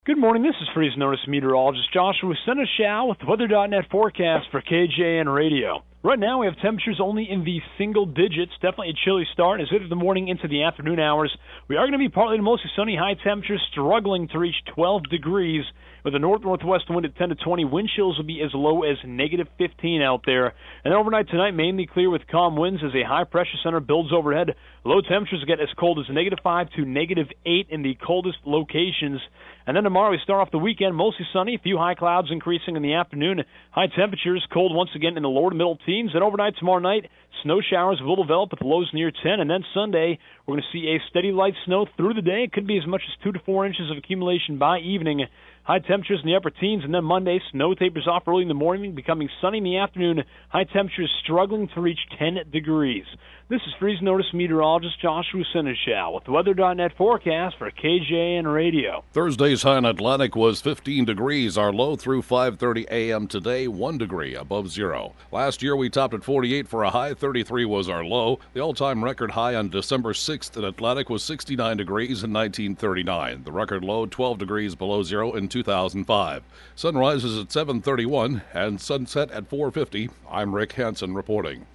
Good morning. This is Freeze Notice meteorologist Joshua Seneschal with the Weather.net forecast for KJN Radio. Right now, we have temperatures only in the single digits. Definitely a chilly start as late in the morning into the afternoon hours. We are going to be partly to mostly sunny, high temperatures struggling to reach 12 degrees. With a north-northwest wind at 10 to 20, wind chills will be as low as negative 15 out there. And overnight tonight, mainly clear with calm winds as a high-pressure center builds overhead. Low temperatures get as cold as negative 5 to negative 8 in the coldest locations. And then tomorrow we start off the weekend mostly sunny, a few high clouds increasing in the afternoon. High temperatures, cold once again in the lower to middle teens. And overnight tomorrow night, snow showers will develop with lows near 10. And then Sunday, we're going to see a steady light snow through the day. It could be as much as 2 to 4 inches of accumulation by evening. High temperatures in the upper teens, and then Monday, snow tapers off early in the morning, becoming sunny in the afternoon. High temperatures struggling to reach 10 degrees. This is Freeze Notice meteorologist Joshua Seneschal with the Weather.net forecast for KJN Radio. Thursday's high in Atlantic was 15 degrees. Our low through 5:30 a.m. today, 1 degree above zero. Last year we topped at 48 for a high. 33 was our low. The all-time record high on December 6th in Atlantic was 69 degrees in 1939. The record low, 12 degrees below zero in 2005. Sun rises at 7:31 and sunset at 4:50. I'm Rick Hansen reporting.